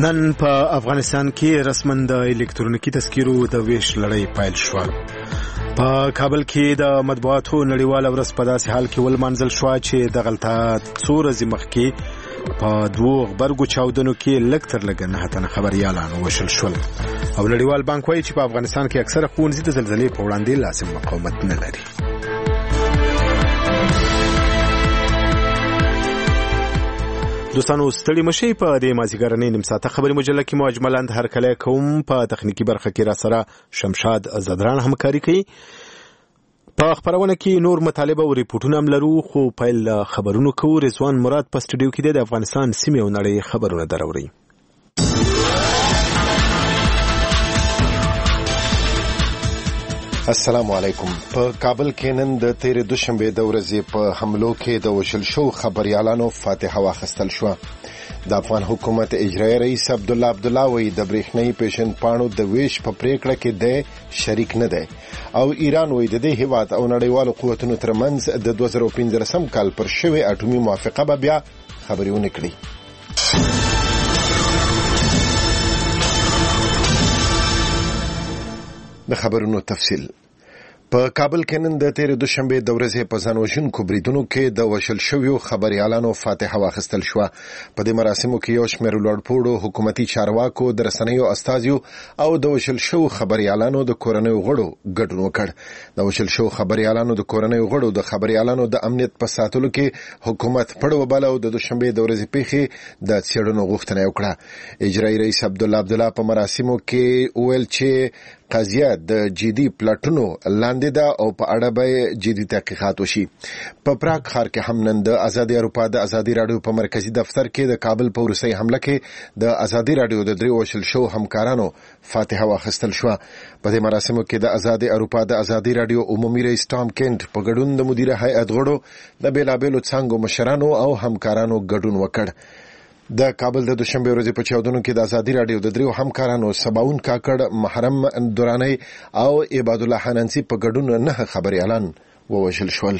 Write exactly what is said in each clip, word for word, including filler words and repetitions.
نن په افغانستان کې رسماً د الکترونیکي تذکیرو د ویش لړۍ پیل شوه. په کابل کې د مطبوعاتو نړیواله ورځ په داسې حال کې ولمانځل شوه چې دغلته څو ورځې مخکې په دوو غبرګو چاودنو کې لږ تر لږه نهه تنه خبریالان ووژل شول. او نړیوال بانک وایي چې په افغانستان کې اکثره ښوونځي د زلزلې په وړاندې لازم مقاومت نه لري. دوستانو ستړي مشي په دې مازیګرنۍ نیم ساعته خبري مجله کې مجملاً هرکلی کوم. په تخنیکی برخه کې را سره شمشاد زدران همکاري کوي. په خبرونه کې نور مطالبه او ریپورتونه هم لرو، خو پیل خبرونو کوو. رضوان مراد په سټوډیو کې د افغانستان سیمې او نړۍ خبرونه دراوړي. السلام علیکم. په کابل کې نن د تیرې دوشنبه د ورځې په حملو کې د وشل شو خبريالانو فاتحه واخیستل شو. د افغان حکومت اجرایي رئیس عبدالله عبدالله وی د برېښنايي پېشن پاڼو د ویش په پریکړه کې د شریک نه دی او ایران وی د دې هیواد او نړیوالو قوتونو ترمنځ د دوه زره پنځلسم کال پر شوی اټومي موافقه به بیا خبرونه کړي. د خبرونو تفصیل. په کابل کې نن د تیرې دوشنبه د ورځې په ځانوژونکو بریدونو کې د وشل شویو خبريالانو فاتحه واخیستل شو. په دې مراسمو کې یو شمېر لوړپوړو حکومتي چارواکو، د رسنیو استازیو او د وشل شو خبريالانو د کورنیو غړو ګډون وکړ. د وشل شو خبريالانو د کورنیو غړو د خبريالانو د امنیت په ساتلو کې حکومت پړ وباله او د دوشنبه د ورځې پیښې د څېړنو غوښتنه وکړه. اجرایي رئیس عبدالله عبدالله په مراسمو کې ویل چې قضیه د جدي پلاټونو لاندې ده او په اړه به جدي تحقیقات وشي. په پراګ ښار کې هم نن د ازادي اروپا د ازادي رادیو په مرکزی دفتر کې د کابل په روسي حمله کې د ازادي رادیو د دریو وشل شو همکارانو فاتحه واخیستل شو. په دې مراسمو کې د ازادي اروپا د ازادي رادیو عمومي رئیس ټام کینټ په ګډون د مدیر هیئت غړو، د بیلابېلو څانګو مشرانو او همکارانو ګډون وکړ. د کابل د دوشنبه ورځې په چاودنو کې د ازادي رادیو د دریو همکارانو سباون کاکړ، محرم دورانی او عباد الله حنانسی په ګډون نه خبريالان ووژل شول.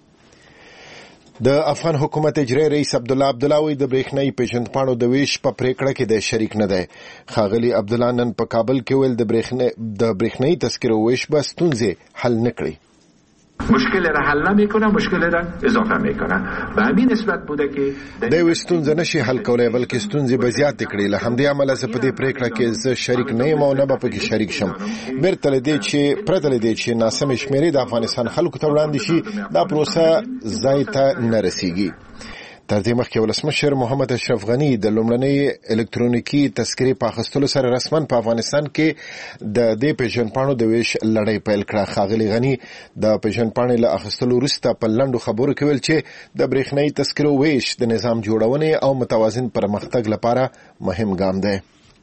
د افغان حکومت اجرایي رئیس عبدالله عبدالله وی د برېښنايي پېژندپاڼو د ویش په پریکړه کې د شریک نه دی. ښاغلي عبدالله نن په کابل کې ویل د برېښنايي د برېښنايي تذکرو ویش به ستونزې حل نه کړي. مشکل را حل نمیکنه، مشکل را اضافه میکنه. به همین نسبت بوده که د یو ستونزه نشي حل کولای بلکې ستونزې به زیات کړي. له همدې امله زه په دې پریکړه کې زه شریک نه یم او نه به پکې شریک شم. بیرته لدې چې پرته لدې چې ناسمې شمیرې د افغانستان خلکو ته وړاندې شي، دا پروسه ځای ته نه رسیږي. تر دې مخکې ولسمشر محمد اشرف غنی د لومړنۍ الکترونیکي تذکرې په اخیستلو سره رسماً په افغانستان کې د دې پېژندپاڼو د ویش لړۍ پیل کړه. ښاغلي غنی د پېژندپاڼې له اخیستلو وروسته په لنډو خبرو کې ویل چې د برېښنايي تذکرو ویش د نظام جوړونې او متوازن پرمختګ لپاره مهم ګام دی.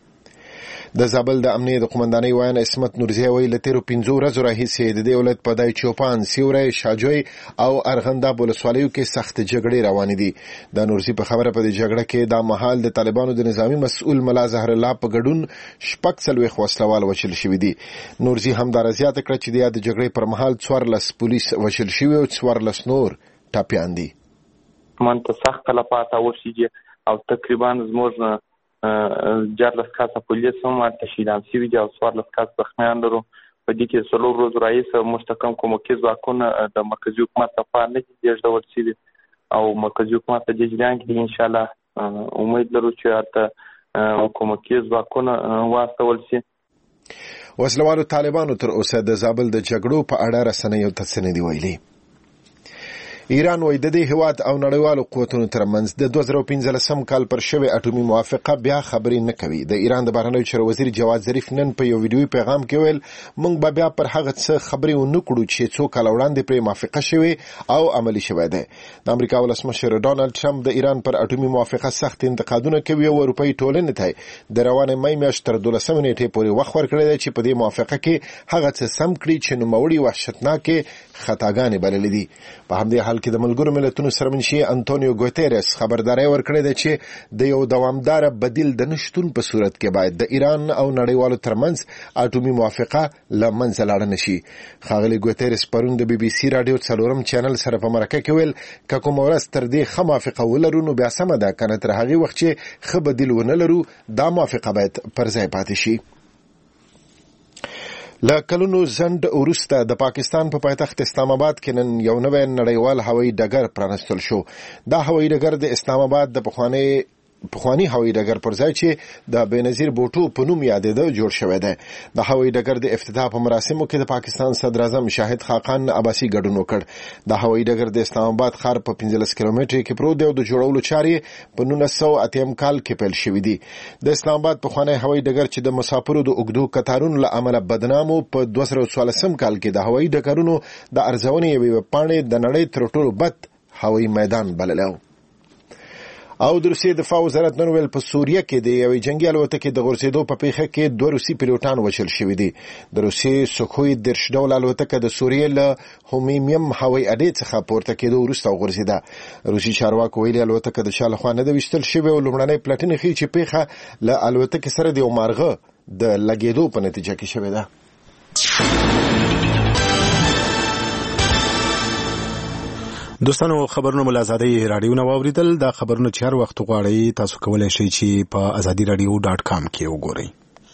د زابل د امنیه د قومندانۍ وایان عصمت نورزی ویل له تیرو پنځو ورځو راهیسې د دې ولایت په دای چوپان، سیوری، شاجوی او ارغنداب ولسوالیو کې سخت جګړې روانې دي. د نورزی په خبره په دې جګړه کې د مهال د طالبانو د نظامی مسؤل ملا زهر الله په ګډون شپږ څلوېښت وسلوال وژل شوي دي. نورزی همدارا زیاته کړه چې د جګړې پر مهال څوارلس پولیس وژل شوي او څوارلس نور ټپیان دي. من ته سخت تلفات ورسیږي او تقریبا زموږ جارلس کاسه پولیس هم تشکیلان شوي دي او څوارلس کاس زخمیان لرو. په دې کې څلور ورځې راهیسې مستحکم کومکي ځواکونه د مرکزي حکومت لخوا نه دي لېږدول شوي او مرکزي حکومت په دې جریان کې انشاءالله امید لرو چې هلته کومکي ځواکونه واستول شي. وسلوالو طالبانو تر اوسه د زابل د جګړو په اړه رسنیو ته څه نه دي ویلي. ایران وایي د دې هیواد او نړیوالو قوتونو ترمنځ د دوه زره پنځلسم کال پر شوی اټومي موافقه بیا خبرې نه کوي. د ایران د بهرنیو چارو وزیر جواد ظریف نن په یو ویډیوي پیغام کې ویل موږ به بیا پر هغه څه خبرې ونه کړو چې څو کاله وړاندې پرې موافقه شوې او عملي شوې ده. د امریکا ولسمشر ډانلډ ټرمپ د ایران پر اټومي موافقه سخت انتقادونه کوي او اروپایي ټولنې ته د روانې مې میاشتې تر دولسمې نیټې پورې وخت ورکړی دی چې په دې موافقه کې هغه څه سم کړي چې نوموړي وحشتناکې خطاګانې بللې دي. په همدې حال حال کې د ملګرو ملتونو سرمنشي انټونیو ګوتيرس خبرداري ورکړې ده چې د یو دوامدار بدیل د نشټون په صورت کې باید د ایران او نړیوالو ترمنځ اټومي موافقه لمنځه لاړه نشي. ښاغلي ګوتيرس پرون د بي بي سي رادیو څلورم چینل سره په مرکه کې ویل که کوم ورځ تر دې ښه موافقه ولرو نو بیا سمه ده، کنه تر هغې وخت چې ښه بدیل ونه لرو دا موافقه باید پر ځای پاتې شي. له کلونو ځنډ وروسته د پاکستان په پایتخت اسلام آباد کې نن یو نوی نړیوال هوایي ډګر پرانستل شو. دا هوایي ډګر د اسلام آباد د پخواني پخوانی هوایي ډګر پر ځای چې د بېنظیر بوټو په نوم یادېده جوړ شوی دی. د هوایي ډګر د افتتاح په مراسمو کې د پاکستان صدر اعظم شاهد خاقان عباسي ګډون وکړ. د هوایي ډګر د اسلام آباد ښار په پنځلس کیلومتره کې پروت دی او د جوړولو چارې په نولس سوه اتم کال کې پیل شوې دي. د اسلام آباد پخوانی هوایي ډګر چې د مسافرو د اوږدو کتارونو له امله بدنامو په دوه زره څوارلسم کال کې د هوایي ډګرونو د ارزونې یوې پاڼې د نړۍ تر ټولو بد هوایي میدان بللی. او د روسیې دفاع وزارت نن ویل په سوریه کې د یوې جنگي الوتکې د غورځېدو په پیښه کې دوه روسي پیلوټان وژل شوي دي. د روسیې سوخوي دېرش ډوله الوتکه د سوریې له هومیمیم هوایي اډې څخه پورته کېدو وروسته وغورځېده. روسي چارواکو ویلي الوتکه د چا لخوا نه ده ویشتل شوې او لومړنۍ پلټنې ښیي چې پیښه له الوتکې سره د یو مارغه د لګېدو په نتیجه کې شوې ده. دوستانو خبرونه مل ازادي رادیو نو اوریدل. دا خبرونه چې هر وخت غواړئ تاسو کولای شئ چې په ازادي رادیو ډاټ کام کې وګورئ.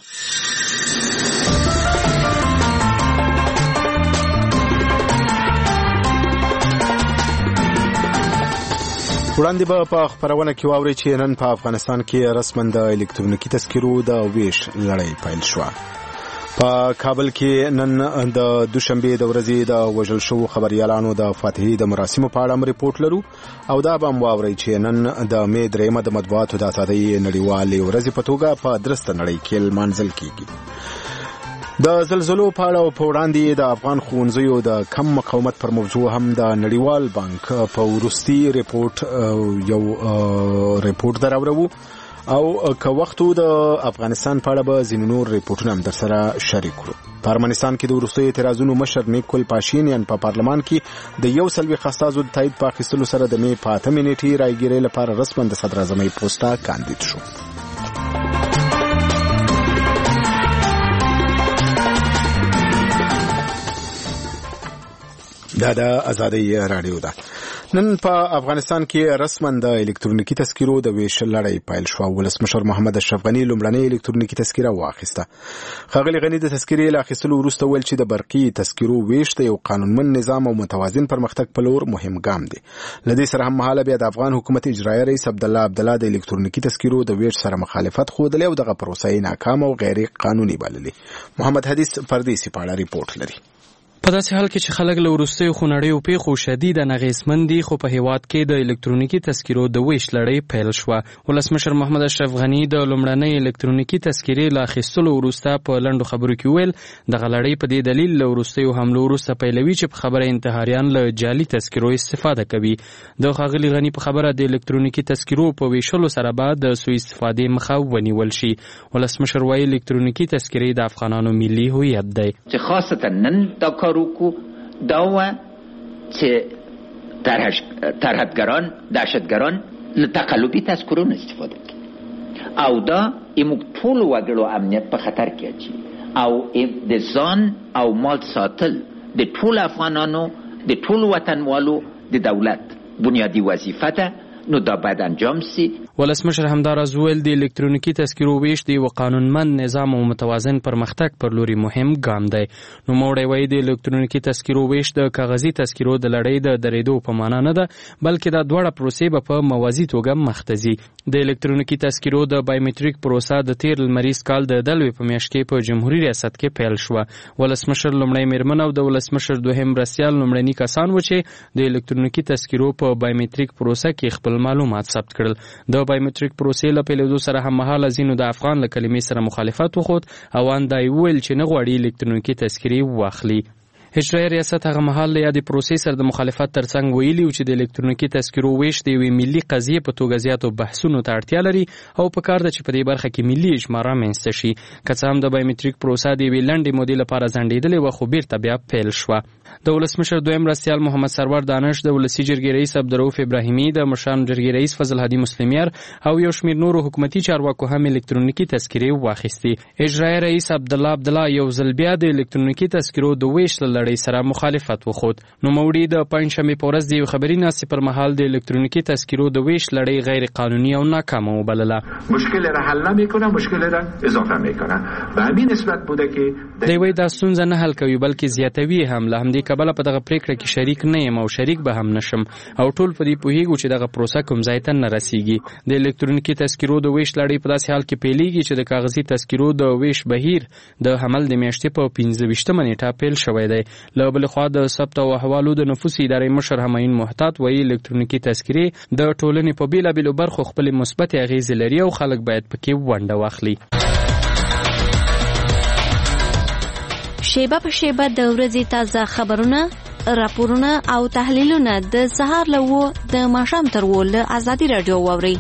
وړاندې به په خبرونه کې واورئ چې نن په افغانستان کې رسماً د الکترونیکي تذکرو د ویش لړۍ پیل شوه. په کابل کې نن د دوشنبه د ورځې د وژل شوو خبريالانو د فاتحې د مراسمو په اړه ریپورت لرو او دا به مو واورئ چې نن د مې درېمه د مطبوعاتو د ازادۍ نړیوالې ورځې په توګه په درسته نړۍ کې لمانځل کیږي. د زلزلو په اړه په وړاندې د افغان ښوونځیو د کم مقاومت پر موضوع هم د نړیوال بانک په وروستي ریپورت یو ریپورت دراوړو او که وختو د افغانستان په اړه به ځینې نور ریپورټونه هم در سره شریک کړو. په ارمنستان کې د وروستیو اعتراضونو مشر نیکول پاشینیان په پارلمان کې د یو څلوېښت استازو د تایید په اخیستلو سره د مې په اتمې نیټې رایګیرۍ لپاره رسماً د صدر اعظمۍ پوسټه کاندید شو. دا د ازادۍ رادیو ده. نن په افغانستان کې رسماً د الکترونیکي تذکرو د ویش لړۍ پیل شوه. ولسمشر محمد اشرف غني لومړنۍ الکترونیکي تذکره واخیسته. ښاغلي غني د تذکرې له اخیستلو وروسته ویل چې د برقي تذکرو ویش د یو قانونمند نظام او متوازن پرمختګ په لور مهم ګام دی. له دې سره هم مهاله بیا د افغان حکومت اجرایي رئیس عبدالله عبدالله د الکترونیکي تذکرو د ویش سره مخالفت ښودلی او دغه پروسه یې ناکامه او غیر قانوني بللې. محمد حدیث پردیسي په اړه ریپورت لري. په داسې حال کې چې خلک له وروستیو خونړیو پیښو شدیده ناغېسمن دي، خو په هیواد کې د الکترونیکي تذکرو د ویش لړۍ پیل شوه. ولسمشر محمد اشرف غني د لومړنۍ الکترونیکي تذکرې له اخیستلو وروسته په لنډو خبرو کې ویل دغه لړۍ په دې دلیل له وروستیو حملو وروسته پیلوي چې په خبره انتحاریان له جعلي تذکرو استفاده کوي. د ښاغلي غني په خبره د الکترونیکي تذکرو په ویشلو سره به د سوء استفادې مخه ونیول شي. ولسمشر وایي الکترونیکي تذکرې د افغانانو ملي هویت دی. چې خاصتا نن دا کارو کو دا و چې ترهدگران دهشتگران له تقلبي تذکرون استفاده کوي او دا ایموږ ټول وګړو امنیت په خطر کې اچي او د ځان او مال ساتل د ټول افغانانو د ټول وطنوالو د دولت بنیادی وظیفه ده، نو دا باید انجام سي. ولسمشر همداراز ویل د الکترونیکي تذکرو ویش د یو قانونمند نظام او متوازن پرمختګ پر لوري مهم ګام دی. نو موړی وایي د الکترونیکي تذکرو ویش د کاغذي تذکرو د لړۍ د درېدو په معنا نه ده، بلکې دا دواړه پروسې به په موازي توګه مخ ته ځي. د الکترونیکي تذکرو د بایومټریک پروسه د تیر لمریز کال د دلوي په میاشت کې په جمهوریت ریاست کې پیل شوه. ولسمشر لومړی میرمن او د ولسمشر دوهم مرستیال لومړني کسان و چې د الکترونیکي تذکرو په بایومټریک پروسه کې خپل معلومات ثبت کړل. د بایومټریک پروسې له پیلېدو سره هم مهاله ځینو د افغان له کلمې سره مخالفت وښود او ان دا ویل چې نه غواړي الکترونیکي تذکرې واخلي. اجرایي ریاست هغه مهال له یادې پروسې سره د مخالفت ترڅنګ ویلي و چې د الکترونیکي تذکرو ویش د یوې ملي قضیې په توګه زیاتو بحثونو ته اړتیا لري او په کار ده چې په دې برخه کې ملي اجماع رامنځته شي. که څه هم د بایومټریک پروسه د یوې لنډې مودې لپاره ځنډېدلې وه، خو بیرته بیا پیل شوه. د ولسمشر دویم مرستیال محمد سرور دانش، د ولسی جرګې رئیس عبدالرؤف ابراهیمي، د مشرانو جرګې رئیس فضل هادي مسلمیار او یو شمېر نورو حکومتي چارواکو هم الکترونیکي تذکرې واخیستې. اجرایي رئیس عبدالله عبدالله یو ځل بیا د الکترونیکي تذکرو د ویش له لړۍ سره مخالفت وښود. نوموړي د پنجشنبې په ورځ د یو خبري ناستې پر مهال د الکترونیکي تذکرو د ویش لړۍ غیر قانوني او ناکامه وبلله. مشکل را حل نمیکنه، مشکل را اضافه میکنه. به همین نسبت بوده که دی وایي دا ستونزه نه حل کوي بلکې زیاتوي هم. له همدې کبله په دغه پریکړه کې شریک نه یم او شریک به هم نشم او ټول په دې پوهیږو چې دغه پروسه کوم ځای ته نه رسیږي. د الکترونیکي تذکرو د ویش لړۍ په داسې حال کې پیلیږي چې د کاغذي تذکرو د ویش بهیر د حمل د میاشتې په پنځه ویشتمه نیټه پیل شوی دی. له بلې خوا د ثبت او احوالو د نفوس ادارې مشر همایون محتاط وایي الکترونیکي تذکرې د ټولنې په بیلابیلو برخو خپلې مثبتې اغیزې لري او خلک باید پکې ونډه واخلي. شیبه په شیبه د ورځې تازه خبرونه، راپورونه او تحلیلونه د سهار له اوه د ماښام تر اوه له ازادي راډیو واورئ.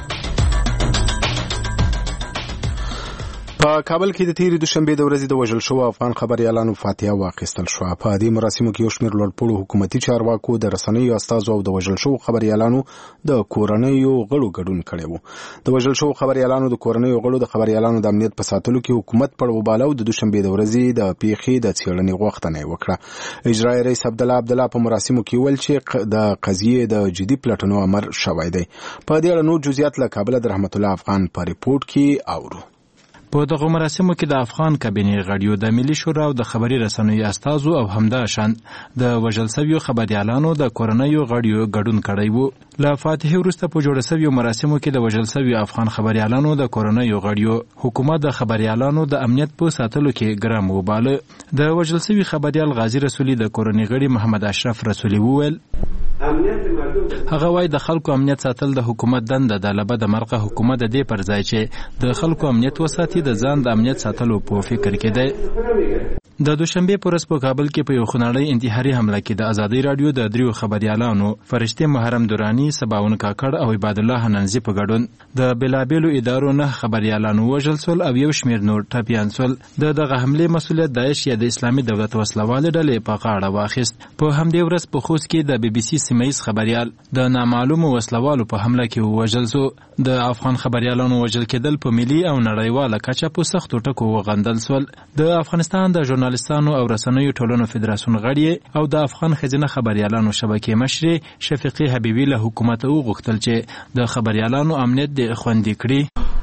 په کابل کې د تیرې دوشنبې د ورځې د وژل شوو افغان خبریالانو فاتحه واخیستل شوه. په دې مراسمو کې یو شمېر لوړپوړو حکومتي چارواکو، د رسنیو استازو او د وژل شوو خبریالانو د کورنیو غړو ګډون کړی و. د وژل شوو خبریالانو د کورنیو غړو د خبریالانو د امنیت په ساتلو کې حکومت پر وباله او د دوشنبې د ورځې د پیښې د څېړنې غوښتنه یې وکړه. اجرایي رئیس عبدالله عبدالله په مراسمو کې ویل چې د قضیې د جدي پلټنو امر شوی دی. په دې اړه نور جزئیات له کابله د رحمت الله افغان په ریپورت کې اورو. په دغه مراسمو کې د افغان کابینې غړیو، د ملي شورا او د خبري رسنیو استازو او همداشان د وژل شویو خبریالانو د کورنیو غړیو ګډون کړی و. له فاتحې وروسته په جوړه شویو مراسمو کې د وژل شویو افغان خبریالانو د کورنیو غړیو حکومت د خبریالانو د امنیت په ساتلو کې ګرام وباله. د وژل شوي خبریال غازی رسولي د کورنۍ غړي محمد اشرف رسولي وویل هغه وایي د خلکو امنیت ساتل د حکومت دنده ده. له بده مرغه حکومت د دې پر ځای چې د خلکو امنیت وساتي د ځان د امنیت ساتلو په فکر کې دی. د دوشنبې په ورځ په کابل کې په یو خونړۍ انتحاري حمله کې د ازادي راډیو د دریو خبریالانو فرشته محرم دورانی، سباون کاکړ او عباد الله حننزي په ګډون د بلابلو ادارو نه خبریالانو وژل سول او یو شمېر نور ټپیان سول. د دغه حملې مسؤلیت داعش یا د اسلامي دولت وسلوالې ډلې په غاړه واخیست. په همدې ورځ په خوست کې د بي بي سي سیمهیز خبریال د نامعلومو وسلوالو په حمله کې ووژل شو. د افغان خبریالانو وژل کېدل په ملي او نړیواله کچه په سختو ټکو وغندل سول. د افغانستان د ژورنالستانو او رسنیو ټولنو فدراسیون غړي او د افغان ښځینه خبریالانو شبکې مشرې شفیقې حبیبي له حکومت وغوښتل چې د خبریالانو امنیت د خوندي کړي.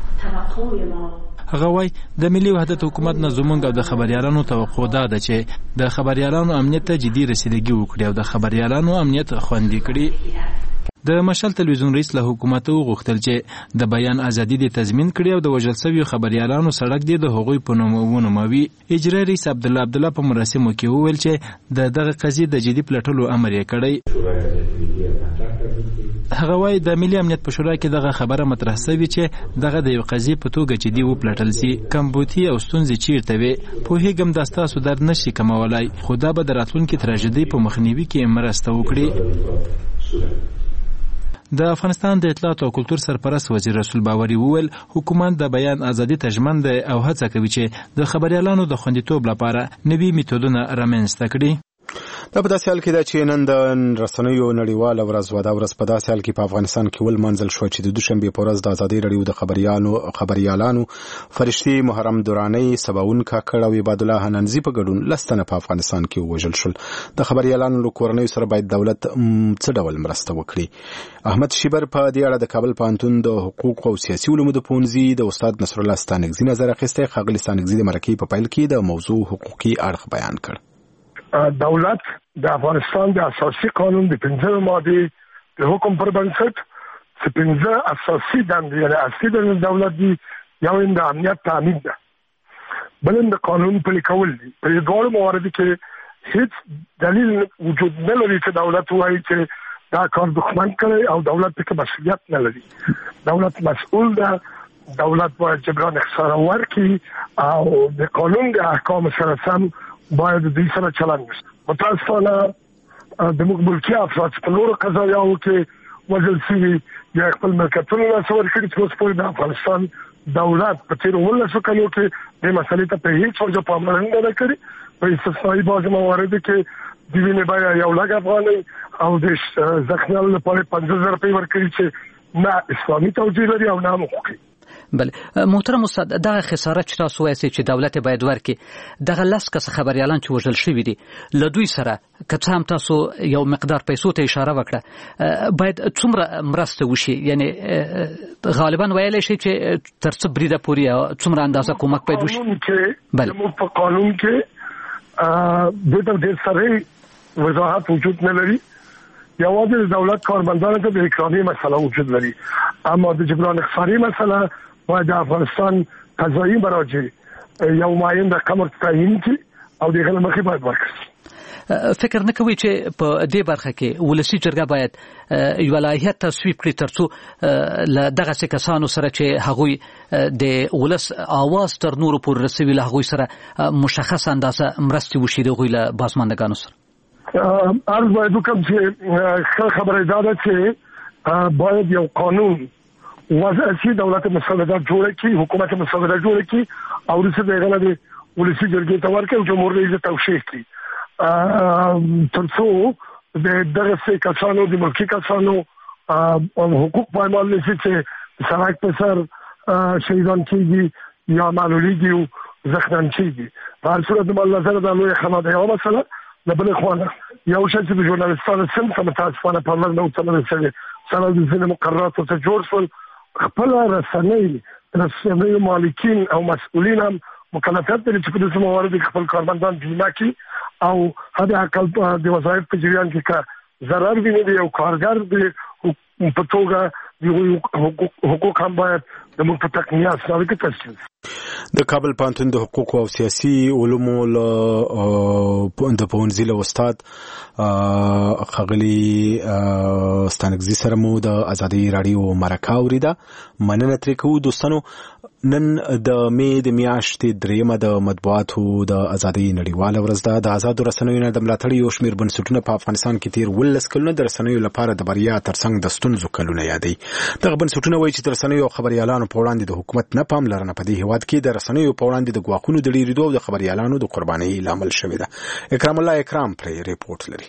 هغه وایي د ملي وحدت حکومت نه زموږ او د خبریالانو توقع دا ده چې د خبریالانو امنیت ته جدي رسیدګي وکړي او د خبریالانو امنیت خوندي کړي. د مشال تلویزیون رئیس له حکومت وغوښتل چې د بیان ازادي دې تضمین کړي او د وژل شویو خبریالانو سړک دې د هغوی په نوم ونوموي. اجرایي رئیس عبدالله عبدالله په مراسمو کې وویل چې د دغه قضیې د جدي پلټلو امر یې کړی. هغه وایي د ملي امنیت په شورا کې دغه خبره مطرح شوې چې دغه د یو قضیې په توګه جدي وپلټل شي. کمبودي او ستونزې چیرته وي پوهېږم دا ستاسو درد نشي کمولی، خو دا به د راتلونکي تراژیدۍ په مخنیوي کې مرسته وکړي. د افغانستان د اطلاعات او کلتور سرپرست وزیر رسول باوري وویل حکومت د بیان ازادي ته ژمن دی او هڅه کوي چې د خبریالانو د خوندیتوب لپاره نوي میتودونه رامنځته کړي. دا په داسې حال کې ده چې نن د رسنیو نړیواله ورځ وه. دا ورځ په داسې حال کې په افغانستان کې ولمانځل شوه چې د دوشنبې په ورځ د ازادي راډیو د خبریالانو خبریالانو فرشتي محرم دورانی، سباون کاکړ او عباد الله حننزي په ګډون لس تنه په افغانستان کې ووژل شول. د خبریالانو له کورنیو سره باید دولت څه ډول مرسته وکړي. احمد شیبر په دې اړه د کابل پوهنتون د حقوق او سیاسي علومو د پوهنځي د استاد نصرالله ستانکزي نظر اخیستی. ښاغلي ستانکزي د مرکې په پیل کې د موضوع حقوقي اړخ بیان کړ. دولت د افغانستان د اساسي قانون د پنځه ماده د حکم پر بنسټ چې پنځه اساسي دندې یعنی اصلي د دولت دی یو د امنیت تامین ده، بل د قانون پلي کول دي. په دې ډول موارد کې هیڅ دلیل وجود نه لري چې دولت وایي چې دا کار دښمن کړي او دولت پکې مسؤلیت نه لري. دولت مسؤل ده، دولت باید جبران اختصار ورکړي او د قانون د احکام سره سم باید د دې سره چلند وشي. متاسفانه د موږ ملکي افراد په نورو قضایاو کې وژل شوي یا خپل ملکیتونه لاسه ورکړي چې اوس پورې د افغانستان دولت په تېرو اوولسو کلو کې دې مسلې ته په هېڅ وجه پاملرنه نه ده کړې. په استثنایي بعضې مواردو کې د وینې بیه یو لک افغانۍ او د زخمیانو لپاره پنځه زره روپۍ ورکړي چې نه اسلامي توجیه لري او نه حقوقي. بله محترم استاد، دغه خساره چې تاسو وایئ چې دولت باید ورکړي، دغه لس کسه خبریالان چې وژل شوي دي له دوی سره که څه هم تاسو یو مقدار پیسو ته اشاره وکړه، باید څومره مرسته وشي؟ یعنی غالبا ویلی شي چې تر څه بریده پورې څومره اندازه کومک باید وشي؟ بله په قانون کې دې ته ډېر سره وضاحت وجود نه لري. یوازې د دولت کارمندانو ته د اکرامي مسله وجود لري، اما د جبران اخفاری مسله باید د افغانستان قضایي مراجع یو معین رقم تعیین کړي او دغه مخې باید ورکړي. فکر نه کوي چې په دې برخه کې ولسی جرګه باید یو لایحه تصویب کړي ترڅو له دغه کسانو سره چې هغوی د ولس اواز تر نورو پورې رسوي له هغوی سره مشخص اندازه مرستې وشي د هغوی له بازماندګانو سره؟ عرض باید وکړم چې خبره دا ده چې باید یو قانون وضع شي، دولت مسودات جوړه کړي، حکومت مسودات جوړه کړي او وروسته د هغه د ولسي جرګې ته ورکړي او جمهور رئیس توشیح کړي تر څو د دغه کسانو د ملکي کسانو حقوق پایمال نشي چې سړک په سر شهیدان کېږي یا معلولیږي او زخمیان کېږي. په هر صورت د نظر د لوی خدمات یو مسله د بل خوانه یو شې د ژورنالیستانو سم سم تاسفانه په لږ نو څلور سره سره د ځینې مقرراتو ته جوړ شول. خپل رسنۍ رسنۍ مالکین او مسؤلین هم مکلفیت لري چې په دې موارد خپل کارمندان بیمه کړي او هدا عقل د وظایف په جریان کې کا ضرر ویني دی او کارګر د په توګه د حقوق هم باید د موږ په تقنیه اساسي کې تشکیل. د کابل پوهنتون د حقوقو او سیاسي علومو له د پوهنځي له استاد ښاغلي ستانکزي سره مو د ازادي راډیو مرکه اوریده. مننه ترې کوو دوستانو. نن د مې د میاشتې درېیمه د مطبوعاتو د ازادۍ نړیواله ورځ ده. د ازادو رسنیو نه د ملاتړ یو شمېر بنسټونه په افغانستان کې تیر ولس کلونه د رسنیو لپاره د بریا ترڅنګ د ستونزو کلونه یادوي. دغه بنسټونه وایي چې د رسنیو او خبریالانو په وړاندې د حکومت نه پاملرنه په دې هېواد کې د رسنیو په وړاندې د ګواښونو د ډېرېدو او د خبریالانو د قربانۍ لامل شوې ده. اکرام الله اکرام پرې ریپورټ لري.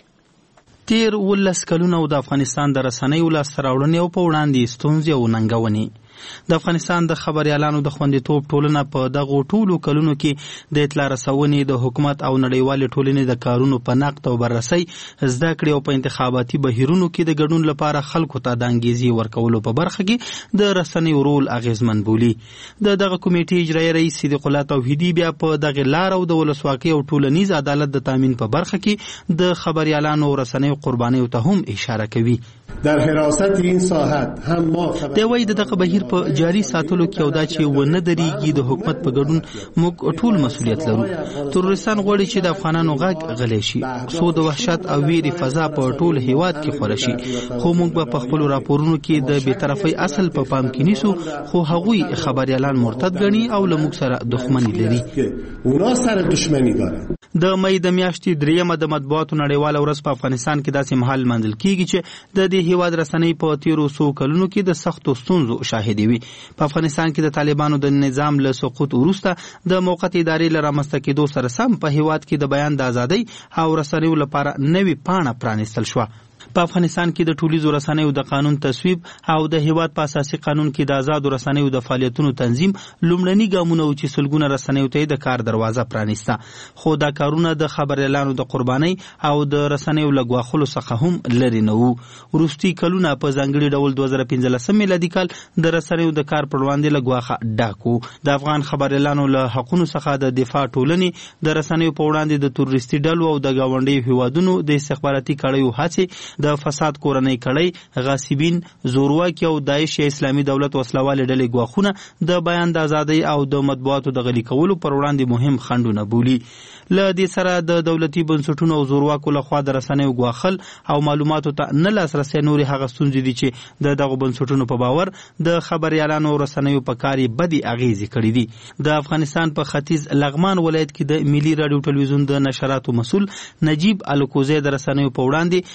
تیر ولس کلونه د افغانستان د رسنیو لاسته راوړنې او په وړاندې ستونزې او ننګونې د افغانستان د خبریالانو د خوندیتوب ټولنه په دغو ټولو کلونو کې د اطلاع رسونې د حکومت او نړیوالې ټولنې د کارونو په نقد او بررسۍ زده کړې او په انتخاباتي بهیرونو کې د ګډون لپاره خلکو ته د انګیزې ورکولو په برخه کې د رسنیو رول اغیزمن بولي. د دغه کمیټې اجرایي رئیس صدیق الله توحیدي بیا په دغه لار او د ولسواکۍ او ټولنیز عدالت د تامین په برخه کې د خبریالانو او رسنیو قربانیو ته هم اشاره کوي. در حراست این ساحت هم ما د وای دغه بهیر په جاری ساتلو کې او دا چې ونه درېږي د حکومت په ګډون موږ ټول مسؤلیت لرو. تروریستان غواړي چې د افغانانو غږ غلی شي، څو د وحشت او ویرې فضا په ټول هیواد کې خپره شي. خو موږ به په خپل راپورونو کې د بی‌طرفۍ اصل په پام کې نیسو، خو هغوی خبریالان مرتد ګڼي او له موږ سره دښمني لري. اونا سره دښمني داره. د مې د میاشتې دریمه د مطبوعاتو نړیواله ورځ په افغانستان کې داسې مهال منځل کیږي چې د دې هیواد رسنۍ په تیرو څو کلونو کې د سختو ستونزو شاهدې وي. په افغانستان کې د طالبانو د نظام له سقوط وروسته د موقت ادارې له رامنځته کېدو سره سم په هیواد کې د بیان د ازادۍ او رسنیو لپاره نوې پاڼه پرانیستل شوه. په افغانستان کې د ټولیزو رسنیو د قانون تصویب او د هیواد په اساسي قانون کې د آزادو رسنیو د فعالیتونو تنظیم لومړني ګامونه و چې سلګونه رسنیو ته د کار دروازه پرانیسته. خو دا کارونه د خبریالانو د قربانۍ او د رسنیو له ګواښلو څخه هم لرې نه وو. وروستي کلونه په ځانګړي ډول دوه زره پنځلسم میلادي کال د رسنیو د کار پر وړاندې له ګواښه ډک و. د افغان خبریالانو له حقونو څخه د دفاع ټولنې د رسنیو په وړاندې د تروریستي ډلو او د ګاونډیو هیوادونو د استخباراتي کړیو هڅې د فساد کورنۍ کړۍ، غاصبین، زورواکي او داعش یا اسلامي دولت وسلوالې ډلې ګواښونه د بیان د ازادۍ او د مطبوعاتو د غلي کولو پر وړاندې مهم خنډونه بولي. له دې سره د دولتي بنسټونو او زورواکو لخوا د رسنیو ګواښل او معلوماتو ته نه لاسرسی نورې هغه ستونزې دي چې د دغو بنسټونو په باور د خبریالانو او رسنیو په کار یې بدې اغېزې کړې دي. د افغانستان په ختیځ لغمان ولایت کې د ملي راډیو ټلویزیون د نشراتو مسؤل نجیب الکوزی د رسنیو په وړاندې د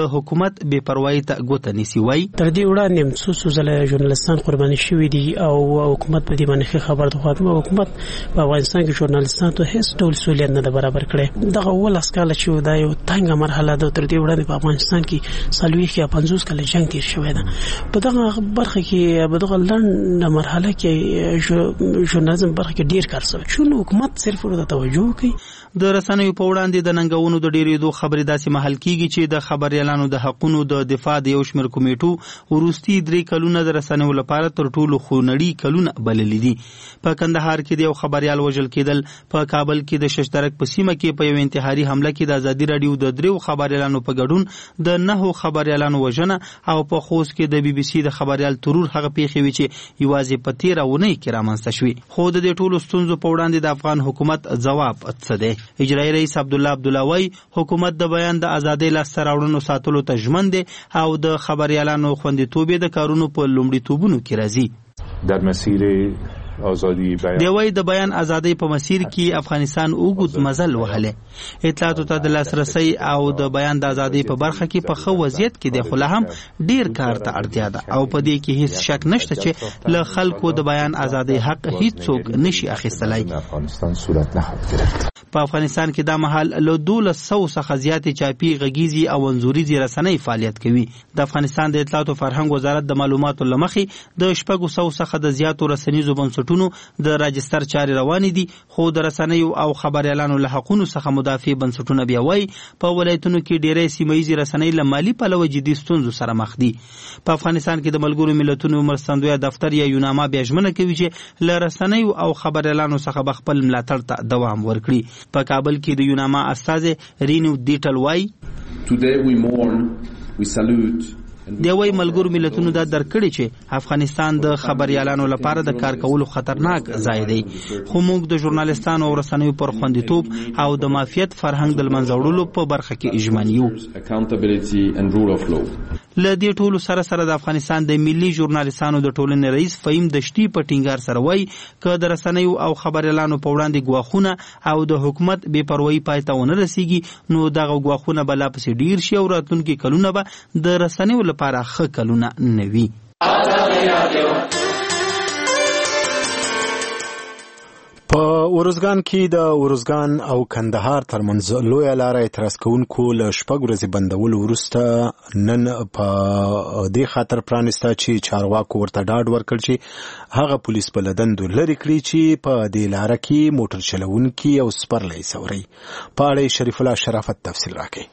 د حکومت بې پروايي ته ګوته نیسي. وایي تر دې وړاندې څو څو ځله ژورنالستان قرباني شوي دي او حکومت په دې باندې خبر د خاطر حکومت په افغانستان کې ژورنالستانو ته هیڅ ډول سہولیت نه برابر کړي. دغه ول اسکاله چې دا یو تنګه مرحله ده. تر دې وړاندې په افغانستان کې څلوېښت یا پنځوس کاله جنگ تیر شوی ده. په دغه برخه کې په دغه لنډه مرحله کې ژورنالیزم برخه کې ډیر کار شوی. چون حکومت صرف ورته توجه کوي. د رسنیو په وړاندې د ننګونو د ډیرېدو خبرې داسې محل کیږي چې د خبريالانو د حقونو د دفاع د یو شمېر کمیټو وروستي درې کلونه د رسنیو لپاره تر ټولو خونړي کلونه بللي دي. په کندهار کې د یو خبريال وژل کېدل، په کابل کې د ششترک په سیمه کې په یو انتحاري حمله کې د ازادي رادیو د دریو خبريالانو په ګډون د نهو خبريالانو وژنه او په خوست کې د بي بي سي د خبريال ترور هغه پیښې وي چې یوازې په تیره اونۍ کې رامنځته شوې. خو د دې ټولو ستونزو په وړاندې د افغان حکومت ځواب څه دی؟ اجرایي رئیس عبدالله عبدالله وایي حکومت د بیان د ازادۍ لاسته راوړنو ساتلو ته ژمن دی او د خبريالانو خوندیتوب د کارونو په لومړیتوبونو کې راځي. در مسیر آزادی بیان دی وایي د بیان ازادۍ په مسیر کې افغانستان اوږد مزل وهلی. اطلاعاتو ته د لاسرسي او د بیان د ازادۍ په برخه کې په ښه وضعیت کې دی، خو لا هم ډیر کار ته اړتیا ده او په دې کې هیڅ شک نشته چې له خلکو د بیان ازادۍ حق هیڅوک نشي اخیستلی. په افغانستان کې دا مهال له دولس سو څخه زیاتې چاپي غږیزي او انځوریزي رسنۍ فعالیت کوي. د افغانستان د اطلاعات او فرهنګ وزارت د معلوماتو له مخې د شپږو سو څخه د زیاتو رسنیزو بنسټونو د راجستر چارې روانې دي، خو د رسنیو او خبريالانو له حقونو څخه مدافع بنسټونه بیا وایي په ولایتونو کې ډېری سیمهیزې رسنۍ له مالي پلوه جدي ستونزو سره مخ دي. په افغانستان کې د ملګرو ملتونو مرستندویه دفتر یا یوناما بیا ژمنه کوي چې له رسنیو او خبريالانو څخه به خپل ملاتړ ته دوام ورکړي. په کابل کې د یوناما استازي رینو دیټل وایي دی وایي ملګرو ملتونو دا درکړي چې افغانستان د خبريالانو لپاره د کار کولو خطرناک ځای دی، خو موږ د ژورنالستانو او رسنیو پر خوندیتوب او د مافیت فرهنګ د لمنځه وړلو په برخه کې ژمن یو. له دې ټولو سره سره د افغانستان د ملي ژورنالستانو د ټولنې رئیس فهیم دشتي په ټینګار سره وایي که د رسنیو او خبريالانو په وړاندې ګواښونه او د حکومت بې پروایي پای ته ونه رسیږي نو دغه ګواښونه به لا پسې ډیر شي او راتلونکي کلونه به د رسنیو لپاره ښه کلونه نه وي. په ورزګان کې د ورزګان او کندهار ترمنځ لویه لاره اعتراض کوونکو له شپږ ورځې بندولو وروسته نن په دې خاطر پرانسته چې چارواکو ورته ډاډ ورکړ چې هغه پولیس په لدندو لري کړي چې په دې لاره کې موټر چلوونکي او سپرلۍ سوري. په اړه شریف الله شرافت تفصیل راکړي.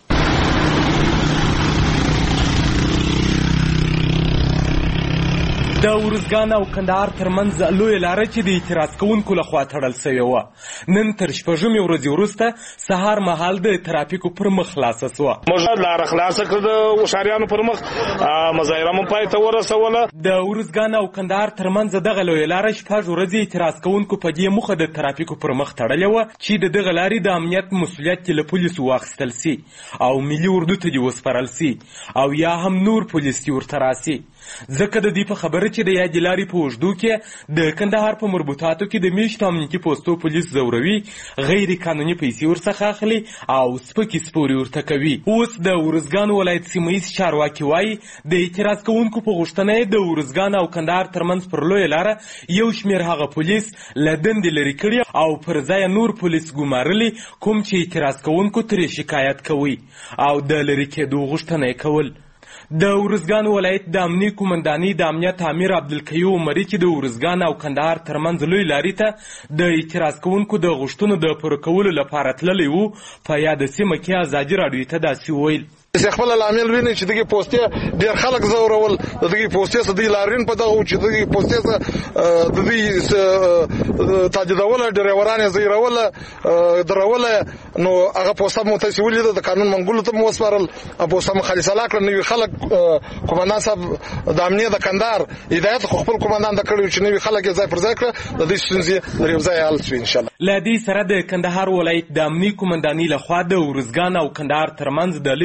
د ورزګان او کندهار ترمنځ لویه لاره چې د اعتراض کوونکو لخوا تړل سوې وه نن تر شپږمې ورځې وروسته سهار مهال د ترافیکو پر مخ خلاصه سوه. موږ لاره خلاصه کړه د هوښیارانو پر مخ، مظاهره مو پای ته ورسوله. د ورزګان او کندهار ترمنځ دغه لویه لاره شپږ ورځې اعتراض کوونکو په دې موخه د ترافیکو پر مخ تړلې وه چې د دغه لارې د امنیت مسؤلیت له پولیسو واخیستل سي او ملي اردو ته دې وسپارل سي او یا هم نور پولیس دې ورته راسي. ځکه د دې په خبره چې د یادې لارې په اوږدو کې د کندهار په مربوطاتو کې د میشتو امنیتي پوستو پولیس ځوروي، غیر قانوني پیسې ورڅخه اخلي او سپکې سپورې ورته کوي. اوس د ورزګان ولایت سیمهیز چارواکي وایي د اعتراض کوونکو په غوښتنه یې د ورزګان او کندهار ترمنځ پر لویه لاره یو شمېر هغه پولیس له دندې لرې کړي او پر ځای نور پولیس ګمارلي کوم چې اعتراض کوونکو ترې شکایت کوي او د لرې کېدو غوښتنه یې کول. د ورزګان ولایت د امنیه قومندانۍ د امنیت امیر عبدالقیو عمري چې د ورزګان او کندهار ترمنځ لوی لارې ته د اعتراض کوونکو د غوښتنو د پوره کولو لپاره تللی و په یاده سیمه کې ازادي راډیو ته داسې وویل. خپل لامل ویني چې دغه پوسټه ډیر خلک زورول، دغه پوسټه څه دی لارین په دغه چې دغه پوسټه څه د دې تاجدول ډریوران زیرول درول نو هغه پوسټه مو ته ویل د قانون منګولو ته مو وسپارل. پوسټه مخالصه لاکړه نو خلک قومندان صاحب د امنیه د کندهار هدایت خپل قومندان د کړو چې نو خلک ځای پر ځای کړ د دې ستونزې لري ځای حل شي ان شاء الله. لدی سره د کندهار ولایت د امنیه قومندانۍ لخوا د ورزګان او کندهار ترمنځ د لوی لارې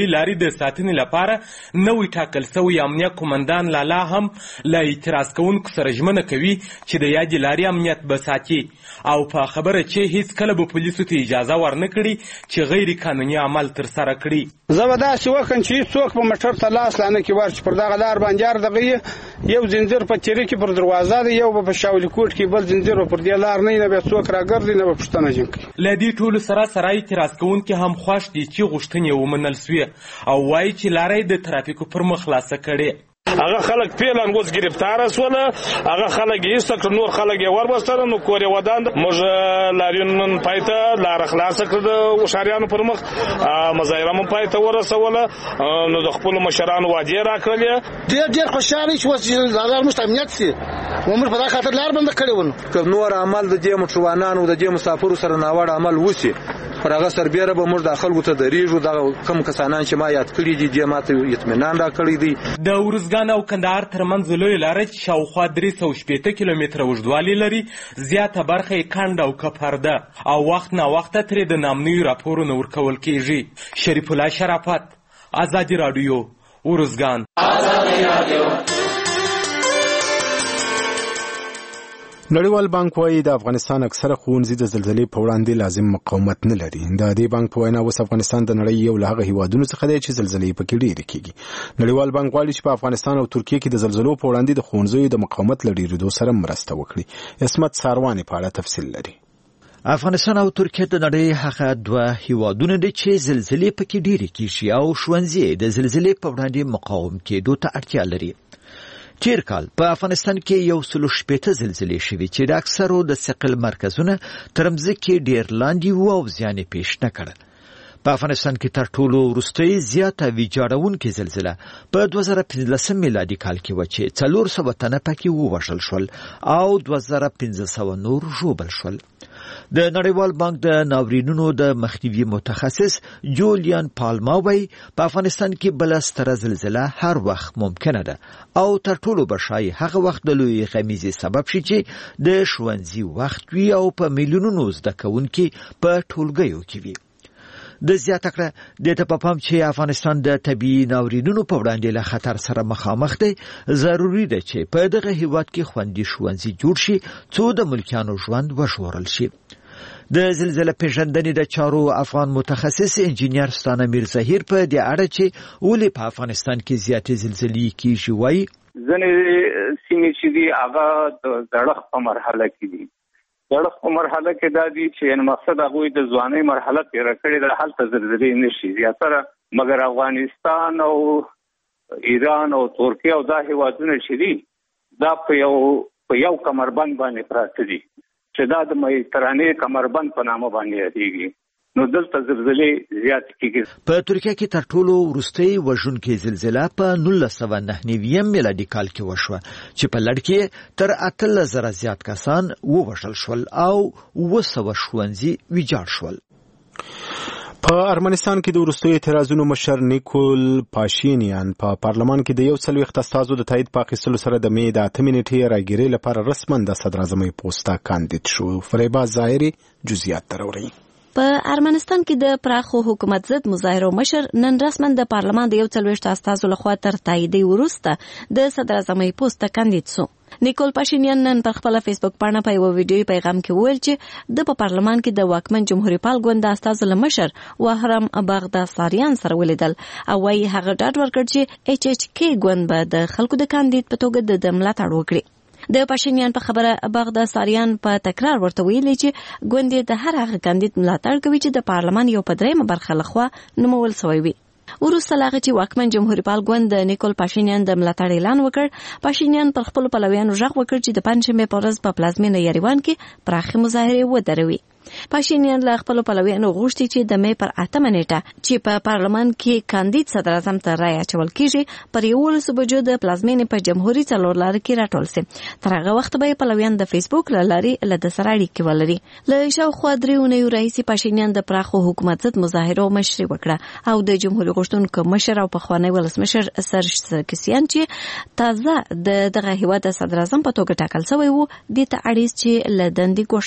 د ساتنې لپاره نوی ټاکل سوی امنیه قومندان لالا هم له اعتراض کوونکو سره ژمنه کوي چې د یادې لارې امنیت به ساتي او په خبره چې هیڅ کله به پولیسو ته اجازه ورنه کړي چې غیر قانوني عمل ترسره کړي. زه به داسې وکړم چې هېڅوک په موټر ته لاس لانه کې ورشي پر دغه لار باندې دغه یو زنځیر په تیرې کې پر دروازه دی، یو به په شاولي کوټ کې بل زنځیر به پر دې لار نه وي، نه به څوک راګرځي نه به پوښتنه جنګ کوي. له دې ټولو سره سره اعتراض کوونکي هم خوښ دي چې غوښتنې ومنل سوې او وایي چې لاره یې د ترافیکو پر مخ خلاصه کړې. هغه خلک پیلان اوس گرفتار سول، هغه خلک یې ست نور خلک یې وربستره نو کور یې ودان موږ لاریون پایته لار خلاص کړ د وشاریانو پر مخ مظاهره مون پایته ورسوله نو د خپل مشرانو وادي راکړل. ډېر ډېر خوشاله شو چې لار مستمنیت سي عمر په دا خاطر لار بند کړو. که نور عمل د دې موټروانانو د دې مسافرو سره ناوړ عمل وسی پر هغه سربېره به موږ د خلکو ته دریږو. دا کم کسانان چې ما یاد کړی دي دې ماته اطمینان را کړی دی. د ورزګان او کندهار ترمنځ لوی لاره چې شاوخوا درې سوه شپېته کیلومتره اوږدوالی لري زیاته برخه یې کند او کپر ده او وخت نا وخته ترې د نامنویو راپورونه ورکول کیږي. شریف الله شرافت، ازادي راډیو، ورزګان. نړیوال بانک وايي د افغانستان اکثره ښوونځي د زلزلې په وړاندې لازم مقاومت نه لري. د دې بانک په وینا اوس افغانستان د نړۍ یو له هغه هیوادونو څخه دی چې زلزلې پکې ډېرې کېږي. نړیوال بانک غواړي چې په افغانستان او ترکیه کې د زلزلو په وړاندې د ښوونځیو د مقاومت له ډېرېدو سره مرسته وکړي. عصمت سارواني په اړه تفصیل لري. افغانستان او ترکیه د نړۍ هغه دوه هیوادونه دي چې زلزلې پکې ډېرې کېږي او ښوونځي د زلزلې په وړاندې مقاوم کېدو ته اړتیا لري. تیر کال په افغانستان کې یو سل شپېته زلزلې شوې چې د اکثرو د ثقل مرکزونه تر مځکې ډېر لاندې وو او زیان یې پیښ نه کړ. په افغانستان کې تر ټولو وروستۍ زیاته ویجاړونکې زلزله په دوه زره پنځلسم میلادي کال کې وه چې څلور سوه تنه پکې ووژل شول او دوه زره پنځه سوه نور ژوبل شول. د نړیوال بانک د ناورینونو د مخنیوي متخصص جولیان پالما وایي په افغانستان کې بله ستره زلزله هر وخت ممکنه ده او تر ټولو به ښایي هغه وخت د لویې غمیزې سبب شي چې د ښوونځي وخت وي او په میلیونونو زده کوونکي په ټولګیو کې وي. د زیاته کړه دې ته په پام چې افغانستان د طبیعي ناورینونو په وړاندې له خطر سره مخامخ دی، ضروري ده چې په دغه هیواد کې خوندي ښوونځي جوړ شي څو د ملکیانو ژوند وژغورل شي. د زلزلې پیژندنې د چارو افغان متخصص انجینیر ستانه میر ظهیر په دې اړه چې ولې په افغانستان کې زیاتې زلزلې کیږي وایي ځینې سیمې چې دي هغه د زړښت په مرحله کې دي. زړښت په مرحله کې دا دي چې مقصد هغوی د ځوانۍ مرحله تېره کړې ده، هلته زلزلې نه شي زیاتره، مګر افغانستان او ایران او ترکیه او دا هیوادونه چې دي دا په یو په یو کمربند باندې پراته دي چې دا د مدیترانې کمربند په نامه باندې یادېږي. نو دلته زلزلې زیات کېږي. په ترکیه کې تر ټولو وروستۍ وژونکې زلزله په نولس سوه نهه نوي میلادي کال کې وشوه چې په لړ کې تر اتلس زره زیات کسان ووژل شول او اوه سوه ښوونځي ویجاړ شول. په ارمنستان کې د وروستیو اعتراضونو مشر نیکول پاشینیان په پا پارلمان کې د یو څلوېښت استازو د تایید په اخیستلو سره د مې د اته نیټې راګیرې لپاره رسما د صدراعظمۍ پوسته کاندید شو. فریبا ظاهري جزئیات راوړي. په ارمنستان کې د پراخو حکومت ضد مظاهرو مشر نن رسما د پارلمان د یو څلوېښت استازو لخوا تر تاییدي وروسته د صدراعظمۍ پوسته کاندید شو. نیکول پاشینیان نن پر خپل فیسبوک باندې په یو ویډیوي پیغام کې وویل چې د په پارلمان کې د واکمن جمهوریت پال ګوند د استازو له مشر وهرم باغداساریان سره ولیدل او وايي هغه ډاډ ورکړ چې ایچ ایچ کې ګوند به د خلکو د کاندید په توګه د ملاتړ وکړي. د پاشینیان په خبره باغداساریان په تکرار ورته ویلي چې ګوند د هر هغه کاندید ملاتړ کوي چې د پارلمان یو په دریمه برخه لخوا نومول شوی وي. وروسته لا چې واکمن جمهوریت پال ګوند د نیکول پاشینیان د ملاتړ اعلان وکړ، پاشینیان پر خپل پلویانو غږ وکړ چې د پنځمې په ورځ په پلازمینه یریوان کې پراخه مظاهره ودروي. پاشینیان له خپل پلویانو غوښتي چې د مې پر اتمه نیټه چې په پارلمان کې کاندید صدر اعظم ته رایه اچول کیږي پر یولس بجو د پلازمینې په جمهوریت څلور لار کې راټول سي. تر هغه وخت به پلویان د فیسبوک له لارې له د سره اړیکې ولري. له شاوخوا درې اونیو راهیسې پاشینیان د پراخو حکومت ضد مظاهرو مشري وکړه او د جمهوریت غوښتونکو مشر او پخوانی ولسمشر سرج سرکسیان چې تازه د دغه هیواد صدر اعظم په توګه ټاکل شوی وو د ته اړیس چې له دندې ګوښه سي.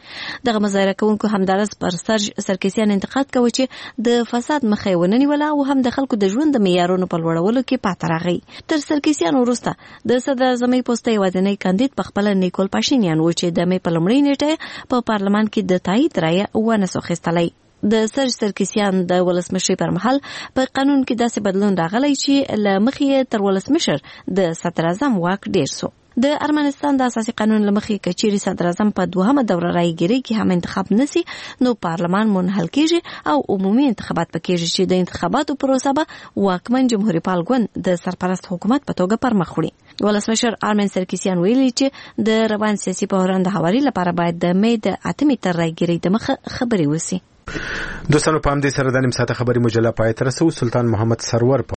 دغه مظاهره کوونکو همدارس پر سرج سرکسیان انتقاد کوي چې د فساد مخه ونیوله او هم د خلکو د ژوند د معیارونو په لوړولو کې پاتې راغی. تر سرکسیان وروسته د صدر اعظم پوسټ یوازینی کاندید په خپل نیکول پاشینیان و چې د مې په لومړۍ نیټه په پارلمان کې د تایید رایه ونه سوخستلی. د سرج سرکسیان د ولسمشر پر مهال په قانون کې داسې بدلون راغلی چې له مخې تر ولسمشر د صدر اعظم واک ډیر سو. د ارمنستان د اساسي قانون لمخې کچيري صدر اعظم په دوهمه دوره رايګيري کې هم انتخاب نسی نو پارلمان منحل کیږي او عمومي انتخابات پکېږي چې د انتخاباتو پروسه به واکمن جمهوریت پال ګوند د سرپرست حکومت په توګه پرمخ وړي. ولسمشر ارمن سرکسیان ویلي چې د روان سیاسي بحران د هواري لپاره باید د مې د اتمې تر رايګيري د مخه خبري وسی. دوستانو په همدې سره د نیم ساعته خبري مجله پای ته رسو. سلطان محمد سرور